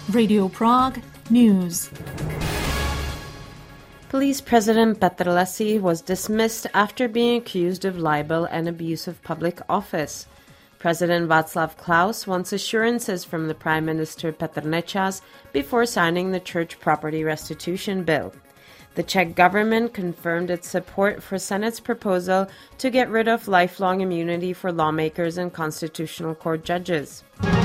Radio Prague News. Police President Petrlesi was dismissed after being accused of libel and abuse of public office. President Václav Klaus wants assurances from the Prime Minister Petr Nečas before signing the church property restitution bill. The Czech government confirmed its support for Senate's proposal to get rid of lifelong immunity for lawmakers and constitutional court judges.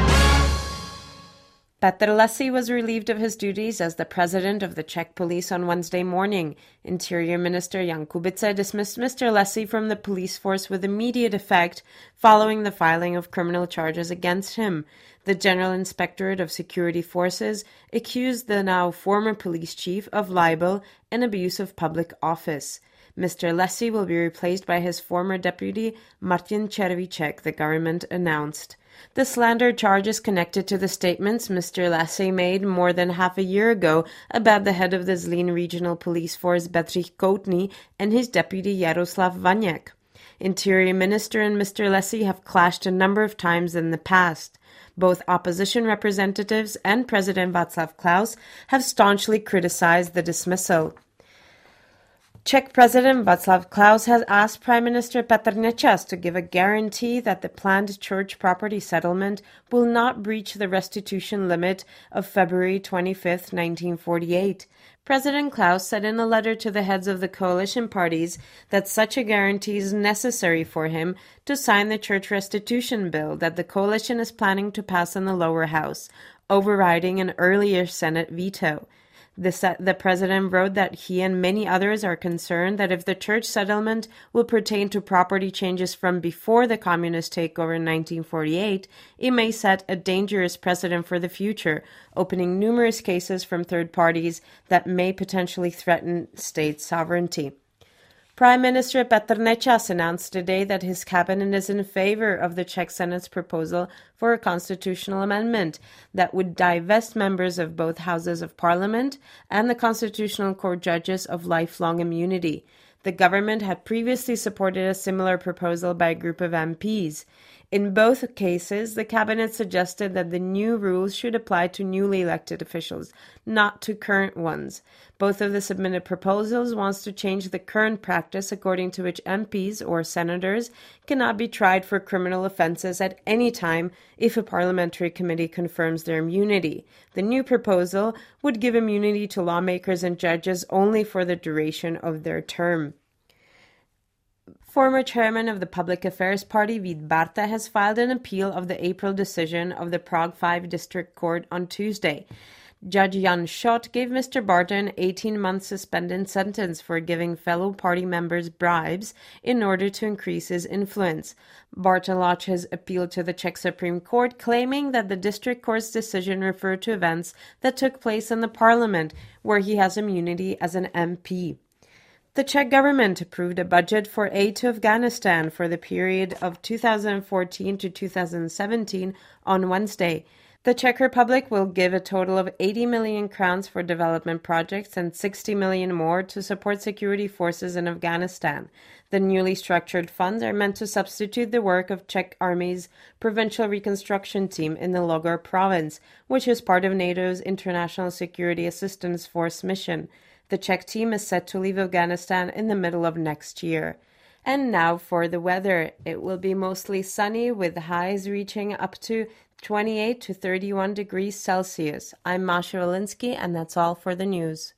Petrlesi was relieved of his duties as the president of the Czech police on Wednesday morning. Interior Minister Jan Kubica dismissed Mr. Lesi from the police force with immediate effect following the filing of criminal charges against him. The General Inspectorate of Security Forces accused the now former police chief of libel and abuse of public office. Mr. Lesi will be replaced by his former deputy Martin Červíček, the government announced. The slander charge is connected to the statements Mr. Lesi made more than half a year ago about the head of the Zlín Regional Police Force Bedřich Koutný and his deputy Jaroslav Vaněk. Interior Minister and Mr. Lesi have clashed a number of times in the past. Both opposition representatives and President Václav Klaus have staunchly criticized the dismissal. Czech President Václav Klaus has asked Prime Minister Petr Nečas to give a guarantee that the planned church property settlement will not breach the restitution limit of February 25, 1948. President Klaus said in a letter to the heads of the coalition parties that such a guarantee is necessary for him to sign the church restitution bill that the coalition is planning to pass in the lower house, overriding an earlier Senate veto. The president wrote that he and many others are concerned that if the church settlement will pertain to property changes from before the communist takeover in 1948, it may set a dangerous precedent for the future, opening numerous cases from third parties that may potentially threaten state sovereignty. Prime Minister Petr Nečas announced today that his cabinet is in favor of the Czech Senate's proposal for a constitutional amendment that would divest members of both houses of parliament and the Constitutional Court judges of lifelong immunity. The government had previously supported a similar proposal by a group of MPs. In both cases, the cabinet suggested that the new rules should apply to newly elected officials, not to current ones. Both of the submitted proposals wants to change the current practice according to which MPs or senators cannot be tried for criminal offences at any time if a parliamentary committee confirms their immunity. The new proposal would give immunity to lawmakers and judges only for the duration of their term. Former chairman of the Public Affairs Party, Vít Barta, has filed an appeal of the April decision of the Prague 5 District Court on Tuesday. Judge Jan Schott gave Mr. Barta an 18-month suspended sentence for giving fellow party members bribes in order to increase his influence. Barta lodged his appeal to the Czech Supreme Court, claiming that the District Court's decision referred to events that took place in the parliament, where he has immunity as an MP. The Czech government approved a budget for aid to Afghanistan for the period of 2014 to 2017 on Wednesday. The Czech Republic will give a total of 80 million crowns for development projects and 60 million more to support security forces in Afghanistan. The newly structured funds are meant to substitute the work of Czech Army's provincial reconstruction team in the Logor province, which is part of NATO's International Security Assistance Force mission. The Czech team is set to leave Afghanistan in the middle of next year. And now for the weather. It will be mostly sunny with highs reaching up to 28 to 31 degrees Celsius. I'm Masha Walensky, and that's all for the news.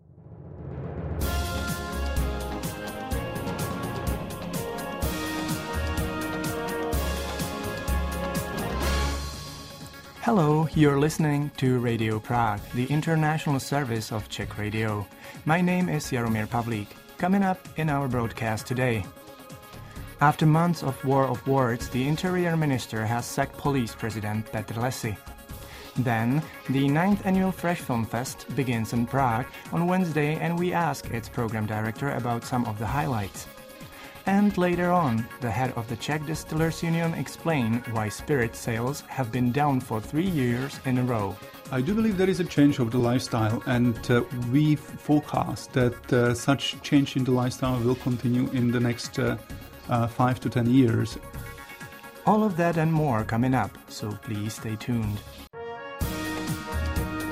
Hello, you're listening to Radio Prague, the international service of Czech radio. My name is Jaromír Pavlík. Coming up in our broadcast today. After months of war of words, the Interior Minister has sacked Police President Petr Lesi. Then, the 9th annual Fresh Film Fest begins in Prague on Wednesday, and we ask its program director about some of the highlights. And later on, the head of the Czech Distillers Union explained why spirit sales have been down for 3 years in a row. I do believe there is a change of the lifestyle, and we forecast that such change in the lifestyle will continue in the next 5 to 10 years. All of that and more coming up, so please stay tuned.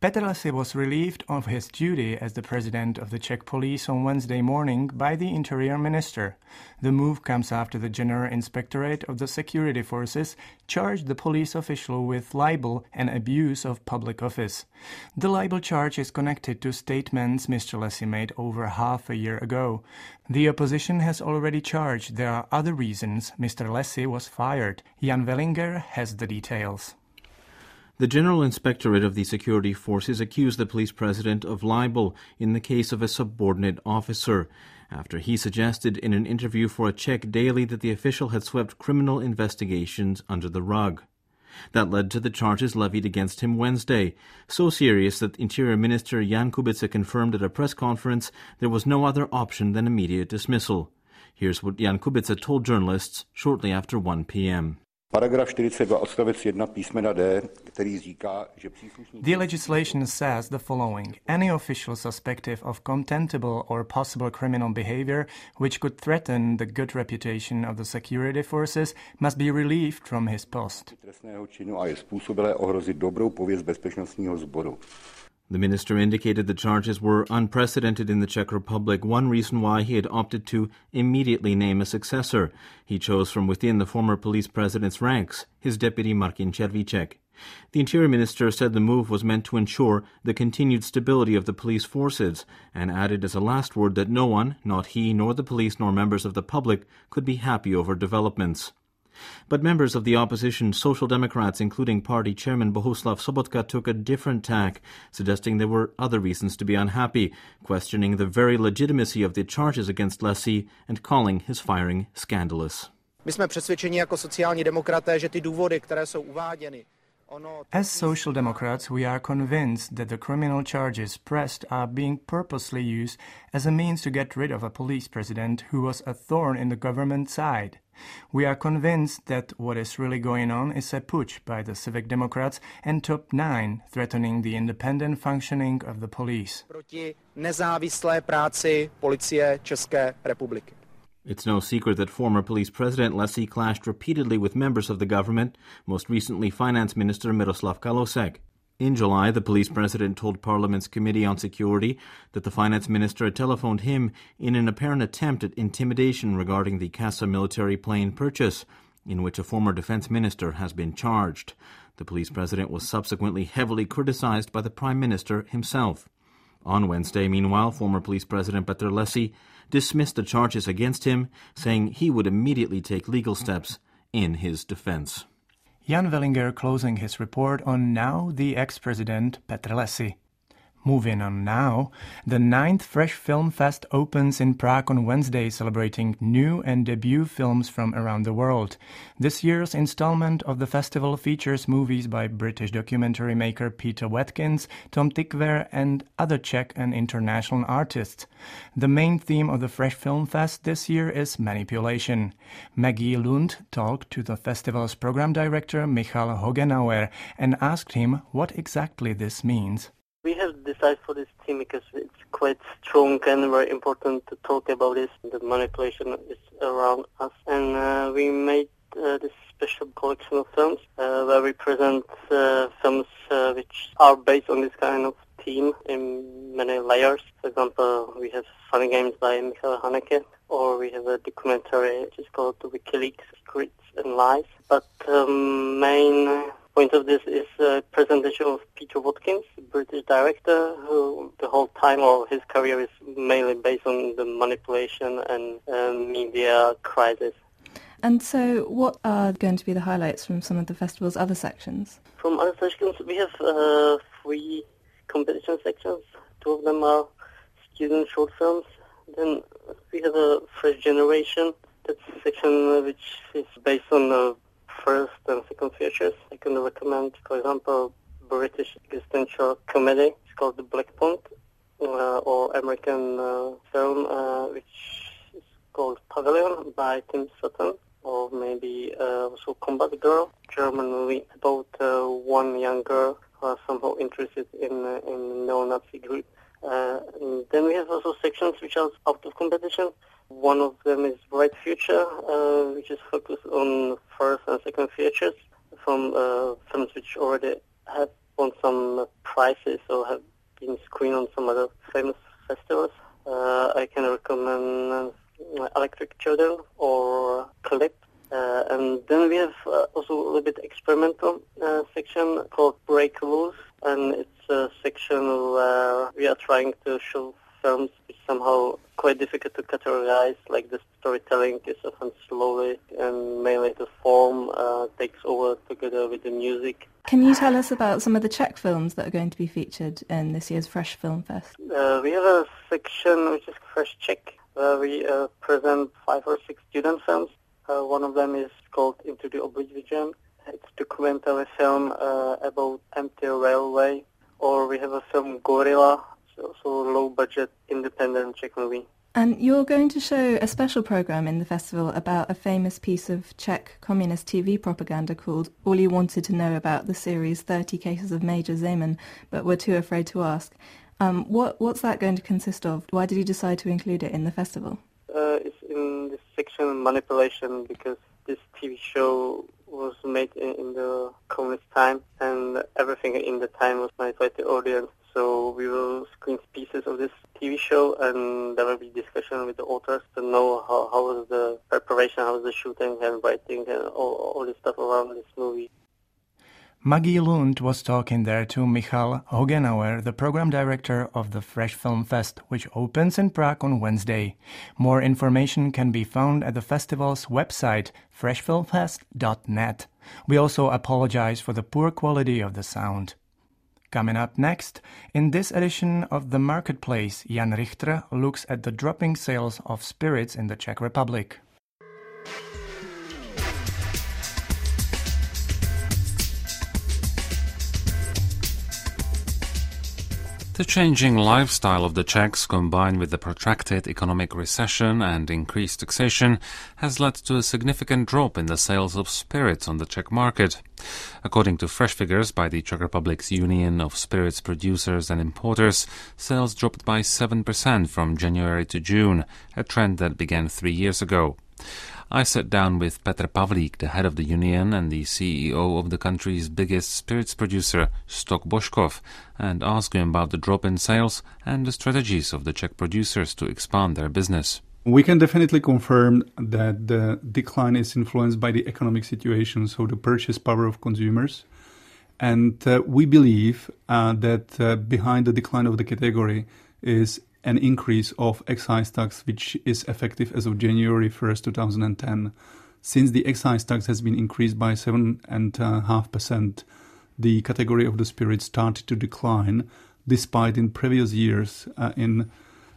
Petr Lesy was relieved of his duty as the president of the Czech police on Wednesday morning by the Interior Minister. The move comes after the General Inspectorate of the Security Forces charged the police official with libel and abuse of public office. The libel charge is connected to statements Mr. Lesy made over half a year ago. The opposition has already charged there are other reasons Mr. Lesy was fired. Jan Wellinger has the details. The General Inspectorate of the Security Forces accused the police president of libel in the case of a subordinate officer, after he suggested in an interview for a Czech daily that the official had swept criminal investigations under the rug. That led to the charges levied against him Wednesday, so serious that Interior Minister Jan Kubica confirmed at a press conference there was no other option than immediate dismissal. Here's what Jan Kubica told journalists shortly after 1 p.m. Paragraf 42 odstavec 1 písmena D, který říká, že příslušník... The legislation says the following. Any official suspected of contemptible or possible criminal behavior which could threaten the good reputation of the security forces must be relieved from his post. ...trestného činu a je způsobilé ohrozit dobrou pověst bezpečnostního sboru. The minister indicated the charges were unprecedented in the Czech Republic, one reason why he had opted to immediately name a successor. He chose from within the former police president's ranks, his deputy Martin Červíček. The Interior Minister said the move was meant to ensure the continued stability of the police forces, and added as a last word that no one, not he nor the police nor members of the public, could be happy over developments. But members of the opposition Social Democrats, including party chairman Bohuslav Sobotka, took a different tack, suggesting there were other reasons to be unhappy, questioning the very legitimacy of the charges against Lesy and calling his firing scandalous. My jsme přesvědčeni jako sociální demokraté, že ty důvody, které jsou uváděny, As Social Democrats, we are convinced that the criminal charges pressed are being purposely used as a means to get rid of a police president who was a thorn in the government side. We are convinced that what is really going on is a putsch by the Civic Democrats and Top 9, threatening the independent functioning of the police. Proti nezávislé práci policie České republiky. It's no secret that former police president Lesy clashed repeatedly with members of the government, most recently Finance Minister Miroslav Kalousek. In July, the police president told Parliament's Committee on Security that the finance minister had telephoned him in an apparent attempt at intimidation regarding the CASA military plane purchase, in which a former defense minister has been charged. The police president was subsequently heavily criticized by the prime minister himself. On Wednesday, meanwhile, former police president Petr Lesy dismissed the charges against him, saying he would immediately take legal steps in his defense. Jan Wellinger closing his report on now the ex-president Petr Lesy. Moving on now, the 9th Fresh Film Fest opens in Prague on Wednesday, celebrating new and debut films from around the world. This year's installment of the festival features movies by British documentary maker Peter Watkins, Tom Tykwer and other Czech and international artists. The main theme of the Fresh Film Fest this year is manipulation. Maggie Lund talked to the festival's program director Michal Hogenauer and asked him what exactly this means. We have decided for this theme because it's quite strong and very important to talk about this. The manipulation is around us, and we made this special collection of films where we present films which are based on this kind of theme in many layers. For example, we have Funny Games by Michael Haneke, or we have a documentary which is called WikiLeaks, Secrets and Lies. But the main point of this is a presentation of Peter Watkins, a British director who the whole time or his career is mainly based on the manipulation and media crisis. And so what are going to be the highlights from some of the festival's other sections? From other sections, we have 3 competition sections. 2 of them are student short films. Then we have a Fresh Generation. That's a section which is based on the first and second features. I can recommend, for example, British existential comedy. It's called The Black Point, or American film which is called Pavilion by Tim Sutton, or maybe also Combat Girl, German movie about one young girl who is somehow interested in neo-Nazi group. Then we have also sections which are out of competition. One of them is Bright Future, which is focused on first and second features from films which already have won some prizes or have been screened on some other famous festivals. I can recommend Electric Children or Clip. And then we have also a little bit experimental section called Break Rules, and it's a section where we are trying to show films which somehow quite difficult to categorize, like the storytelling is often slowly and mainly the form takes over together with the music. Can you tell us about some of the Czech films that are going to be featured in this year's Fresh Film Fest? We have a section which is Fresh Czech, where we present 5 or 6 student films. One of them is called Into the Oblivion. It's a documentary film about empty railway. Or we have a film Gorilla, also a low-budget independent Czech movie. And you're going to show a special program in the festival about a famous piece of Czech communist TV propaganda called All You Wanted to Know About the series 30 Cases of Major Zeman, but were too afraid to ask. What's that going to consist of? Why did you decide to include it in the festival? It's in this section Manipulation, because this TV show was made in the communist time, and everything in the time was manipulated by the audience. So we will screen pieces of this TV show, and there will be discussion with the authors to know how was the preparation, how was the shooting and writing and all this stuff around this movie. Maggie Lund was talking there to Michal Hogenauer, the program director of the Fresh Film Fest, which opens in Prague on Wednesday. More information can be found at the festival's website, freshfilmfest.net. We also apologize for the poor quality of the sound. Coming up next, in this edition of The Marketplace, Jan Richter looks at the dropping sales of spirits in the Czech Republic. The changing lifestyle of the Czechs, combined with the protracted economic recession and increased taxation, has led to a significant drop in the sales of spirits on the Czech market. According to fresh figures by the Czech Republic's Union of Spirits Producers and Importers, sales dropped by 7% from January to June, a trend that began 3 years ago. I sat down with Petr Pavlík, the head of the union and the CEO of the country's biggest spirits producer, Stok Božkov, and asked him about the drop in sales and the strategies of the Czech producers to expand their business. We can definitely confirm that the decline is influenced by the economic situation, so the purchase power of consumers. And we believe that behind the decline of the category is an increase of excise tax, which is effective as of January 1st, 2010. Since the excise tax has been increased by 7.5%, the category of the spirits started to decline, despite in previous years, in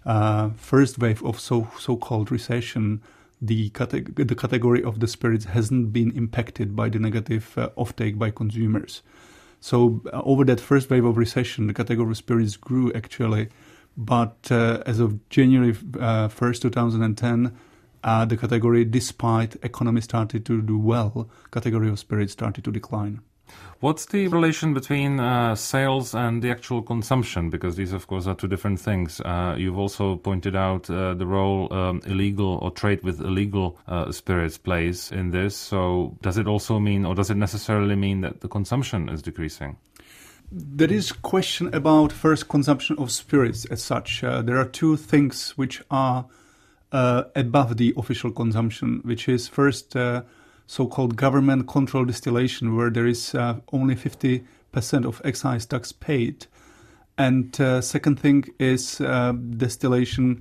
first wave of so-called recession, the category of the spirits hasn't been impacted by the negative offtake by consumers. So over that first wave of recession, the category of spirits grew actually. But as of January 1st, 2010, the category, despite economy started to do well, category of spirits started to decline. What's the relation between sales and the actual consumption? Because these, of course, are two different things. You've also pointed out the role illegal or trade with illegal spirits plays in this. So does it also mean, or does it necessarily mean that the consumption is decreasing? There is question about first consumption of spirits as such. There are two things which are above the official consumption, which is first so-called government control distillation, where there is only 50% of excise tax paid. And second thing is distillation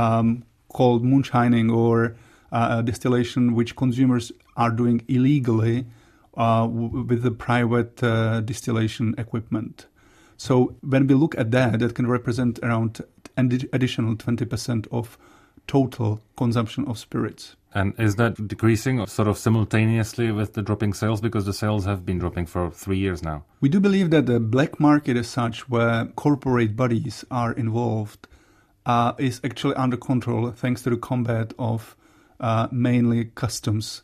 called moonshining, or distillation which consumers are doing illegally with the private distillation equipment. So when we look at that, that can represent around an additional 20% of total consumption of spirits. And is that decreasing sort of simultaneously with the dropping sales? Because the sales have been dropping for 3 years now. We do believe that the black market as such, where corporate bodies are involved, is actually under control thanks to the combat of mainly customs.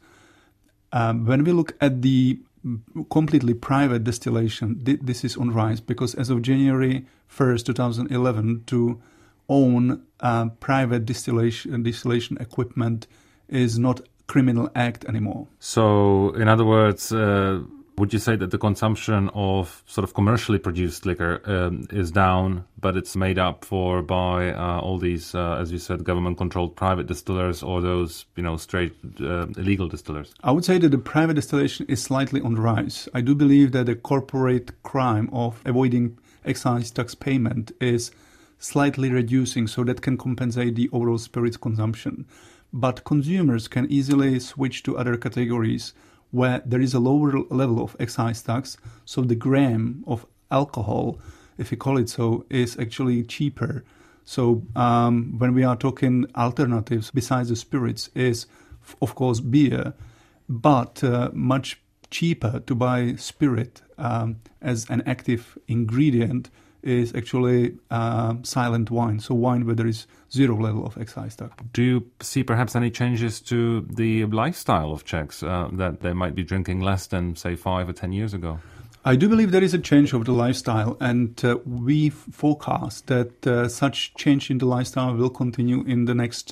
When we look at the completely private distillation, this is on rise, because as of January 1st, 2011, to own private distillation equipment is not criminal act anymore. So, in other words, Would you say that the consumption of sort of commercially produced liquor is down, but it's made up for by all these, as you said, government-controlled private distillers or those, straight illegal distillers? I would say that the private distillation is slightly on the rise. I do believe that the corporate crime of avoiding excise tax payment is slightly reducing, so that can compensate the overall spirits consumption. But consumers can easily switch to other categories where there is a lower level of excise tax, so the gram of alcohol, if you call it so, is actually cheaper. So when we are talking alternatives besides the spirits is, of course, beer, but much cheaper to buy spirit as an active ingredient is actually silent wine, so wine where there is zero level of excise tax. Do you see perhaps any changes to the lifestyle of Czechs, that they might be drinking less than, say, 5 or 10 years ago? I do believe there is a change of the lifestyle, and we forecast that such change in the lifestyle will continue in the next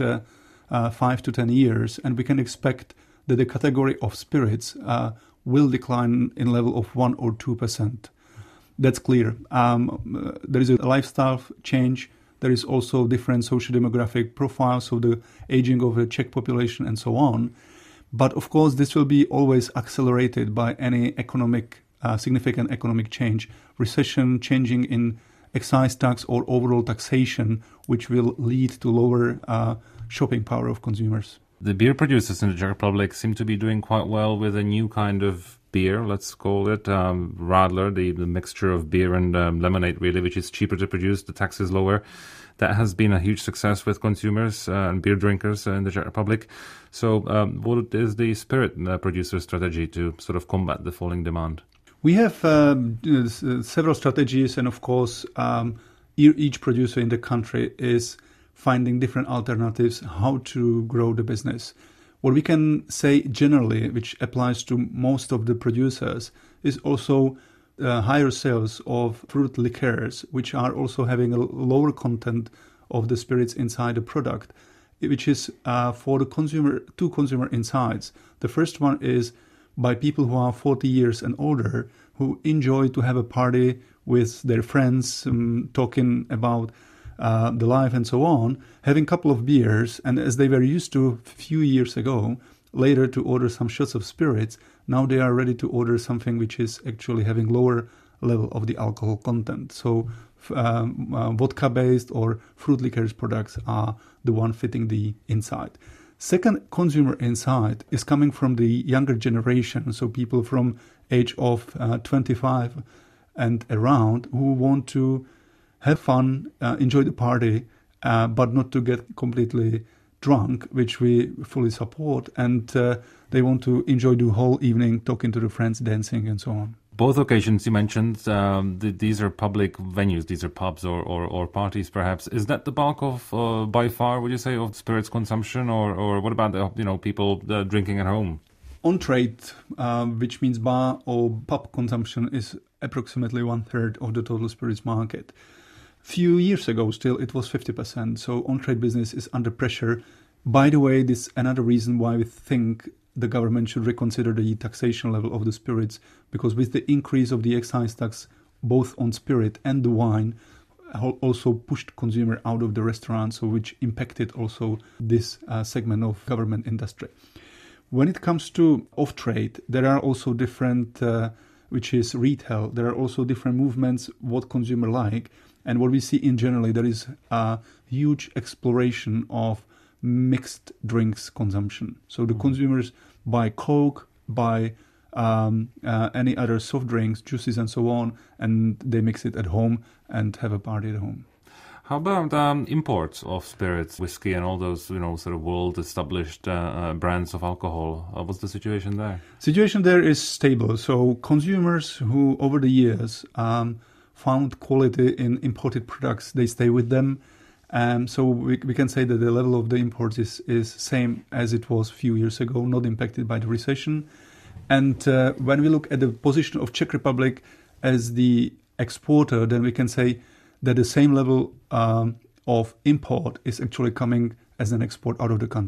5 to 10 years, and we can expect that the category of spirits will decline in level of 1 or 2%. That's clear. There is a lifestyle change. There is also different socio-demographic profiles, so the aging of the Czech population and so on. But of course, this will be always accelerated by any significant economic change, recession, changing in excise tax or overall taxation, which will lead to lower shopping power of consumers. The beer producers in the Czech Republic seem to be doing quite well with a new kind of beer, let's call it Radler, the mixture of beer and lemonade, really, which is cheaper to produce, the tax is lower. That has been a huge success with consumers and beer drinkers in the Czech Republic. So what is the spirit producer strategy to sort of combat the falling demand? We have several strategies, and of course each producer in the country is finding different alternatives how to grow the business. What we can say generally, which applies to most of the producers, is also higher sales of fruit liqueurs, which are also having a lower content of the spirits inside the product, which is for the consumer, two consumer insights. The first one is by people who are 40 years and older, who enjoy to have a party with their friends, talking about the life and so on, having a couple of beers, and as they were used to a few years ago, later to order some shots of spirits, now they are ready to order something which is actually having lower level of the alcohol content. So vodka-based or fruit liqueurs products are the one fitting the insight. Second consumer insight is coming from the younger generation, so people from age of 25 and around who want to have fun, enjoy the party, but not to get completely drunk, which we fully support. And they want to enjoy the whole evening, talking to the friends, dancing, and so on. Both occasions you mentioned, these are public venues, these are pubs or parties, perhaps. Is that the bulk of, by far, would you say, of spirits consumption, or what about people drinking at home? On-trade, which means bar or pub consumption, is approximately 1/3 of the total spirits market. Few years ago, still, it was 50%, so on-trade business is under pressure. By the way, this is another reason why we think the government should reconsider the taxation level of the spirits, because with the increase of the excise tax, both on spirit and the wine, also pushed consumer out of the restaurants, so which impacted also this segment of government industry. When it comes to off-trade, there are also different, which is retail, there are also different movements, what consumer like. And what we see in generally, there is a huge exploration of mixed drinks consumption. So the consumers buy Coke, buy any other soft drinks, juices and so on, and they mix it at home and have a party at home. How about imports of spirits, whiskey and all those, sort of world-established brands of alcohol? What's the situation there? Situation there is stable. So consumers who over the years found quality in imported products, they stay with them. So we can say that the level of the imports is same as it was a few years ago, not impacted by the recession. And when we look at the position of Czech Republic as the exporter, then we can say that the same level of import is actually coming as an export out of the country.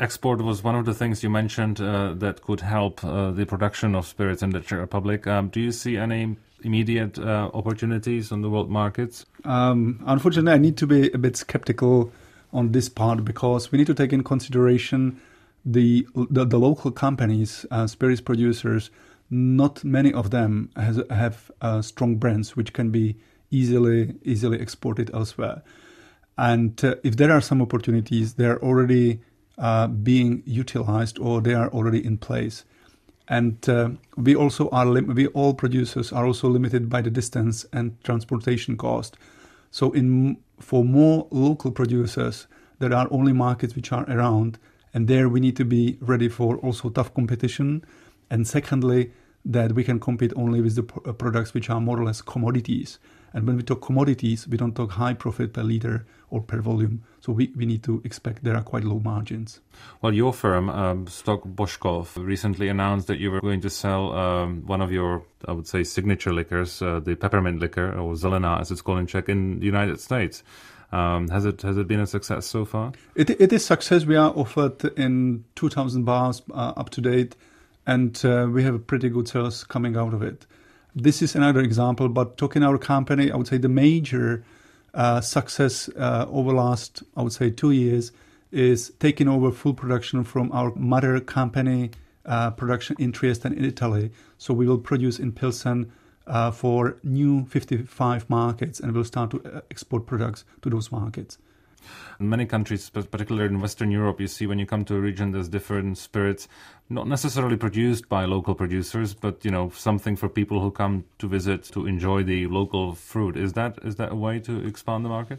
Export was one of the things you mentioned that could help the production of spirits in the Czech Republic. Do you see any immediate opportunities on the world markets? Unfortunately, I need to be a bit skeptical on this part because we need to take in consideration the local companies, spirits producers. Not many of them have strong brands which can be easily exported elsewhere. And if there are some opportunities, they are already being utilized or they are already in place. And we all producers are also limited by the distance and transportation cost. So for more local producers, there are only markets which are around, and there we need to be ready for also tough competition. And secondly, that we can compete only with the products which are more or less commodities. And when we talk commodities, we don't talk high profit per liter or per volume. So we need to expect there are quite low margins. Well, your firm, Stok Božkov, recently announced that you were going to sell one of your, I would say, signature liquors, the peppermint liquor, or Zelená, as it's called in Czech, in the United States. Has it been a success so far? It is success. We are offered in 2,000 bars up to date, and we have pretty good sales coming out of it. This is another example, but talking our company, I would say the major success over last, I would say, 2 years is taking over full production from our mother company production in Trieste in Italy. So we will produce in Pilsen for new 55 markets and we'll start to export products to those markets. In many countries, particularly in Western Europe, you see when you come to a region, there's different spirits, not necessarily produced by local producers, but, something for people who come to visit to enjoy the local fruit. Is that a way to expand the market?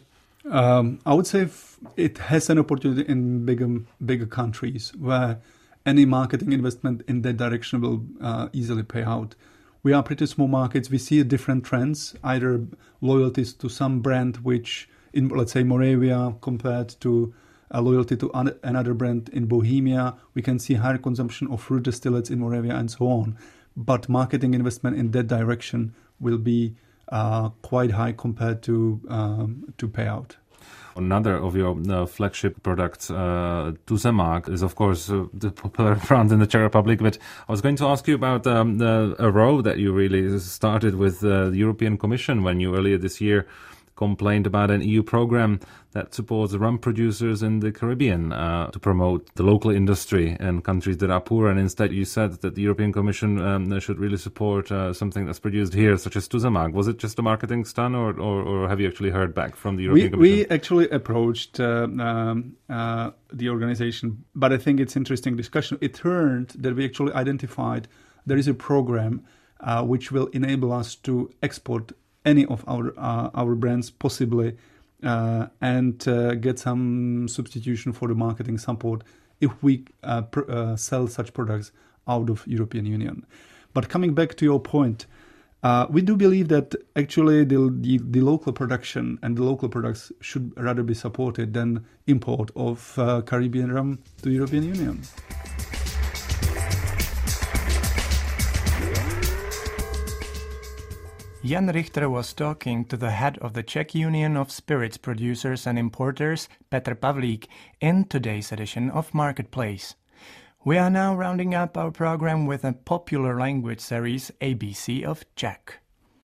I would say it has an opportunity in bigger countries where any marketing investment in that direction will easily pay out. We are pretty small markets. We see different trends, either loyalties to some brand which in, let's say, Moravia compared to loyalty to another brand in Bohemia. We can see higher consumption of fruit distillates in Moravia and so on. But marketing investment in that direction will be quite high compared to payout. Another of your flagship products, Tuzemak, is of course the popular brand in the Czech Republic. But I was going to ask you about a row that you really started with the European Commission when you earlier this year complained about an EU program that supports rum producers in the Caribbean to promote the local industry in countries that are poor. And instead you said that the European Commission should really support something that's produced here, such as Tuzemak. Was it just a marketing stunt or have you actually heard back from the European Commission? We actually approached the organization, but I think it's interesting discussion. It turned that we actually identified there is a program which will enable us to export any of our brands possibly and get some substitution for the marketing support if we sell such products out of European Union. But coming back to your point, we do believe that actually the local production and the local products should rather be supported than import of Caribbean rum to European Union. Jan Richter was talking to the head of the Czech Union of Spirits Producers and Importers, Petr Pavlík, in today's edition of Marketplace. We are now rounding up our program with a popular language series, ABC of Czech.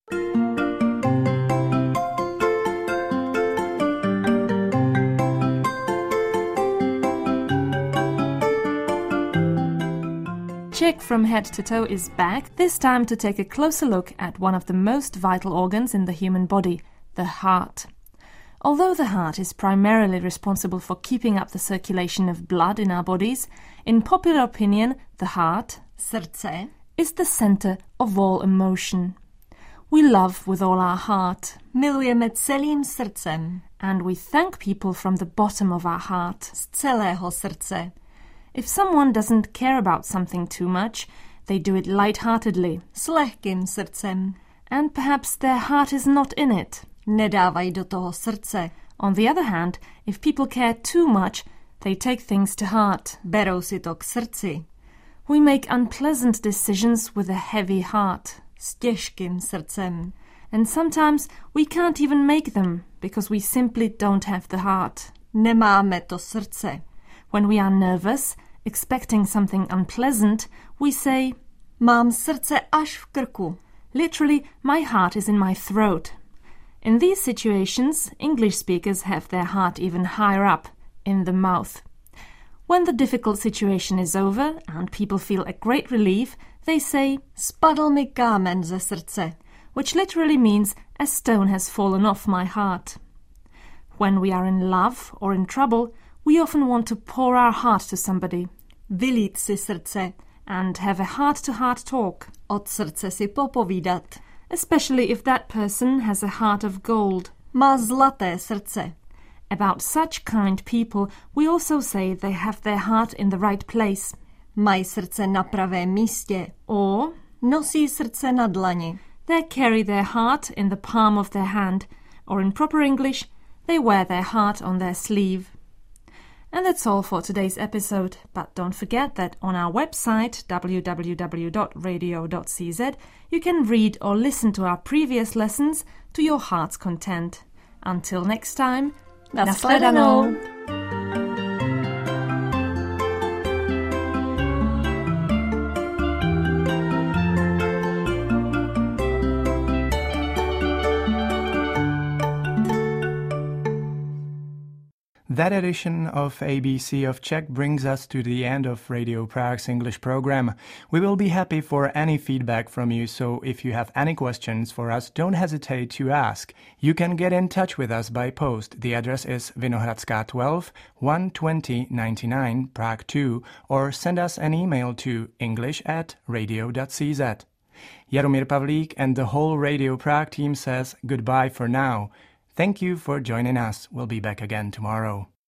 Czech from Head to Toe is back, this time to take a closer look at one of the most vital organs in the human body, the heart. Although the heart is primarily responsible for keeping up the circulation of blood in our bodies, in popular opinion, the heart, srdce, is the center of all emotion. We love with all our heart, milujeme celým srdcem, and we thank people from the bottom of our heart, z celého srdce. If someone doesn't care about something too much, they do it light-heartedly, s lehkým srdcem, and perhaps their heart is not in it. Nedávají do toho srdce. On the other hand, if people care too much, they take things to heart. Berou si to k srdci. We make unpleasant decisions with a heavy heart, s těžkým srdcem. And sometimes we can't even make them because we simply don't have the heart. Nemáme to srdce. When we are nervous, expecting something unpleasant, we say, Mám srdce až v krku. Literally, my heart is in my throat. In these situations, English speakers have their heart even higher up, in the mouth. When the difficult situation is over and people feel a great relief, they say, Spadl mi kámen ze srdce, which literally means a stone has fallen off my heart. When we are in love or in trouble, we often want to pour our heart to somebody. Vylít si srdce. And have a heart-to-heart talk. Od srdce si popovídat. Especially if that person has a heart of gold. Má zlaté srdce. About such kind people, we also say they have their heart in the right place. Mají srdce na pravém místě. Or nosí srdce na dlani. They carry their heart in the palm of their hand. Or in proper English, they wear their heart on their sleeve. And that's all for today's episode. But don't forget that on our website, www.radio.cz, you can read or listen to our previous lessons to your heart's content. Until next time, nashledanou! That edition of ABC of Czech brings us to the end of Radio Prague's English program. We will be happy for any feedback from you, so if you have any questions for us, don't hesitate to ask. You can get in touch with us by post. The address is Vinohradská 12, 12099, Prague 2, or send us an email to english@radio.cz. Jaromír Pavlík and the whole Radio Prague team says goodbye for now. Thank you for joining us. We'll be back again tomorrow.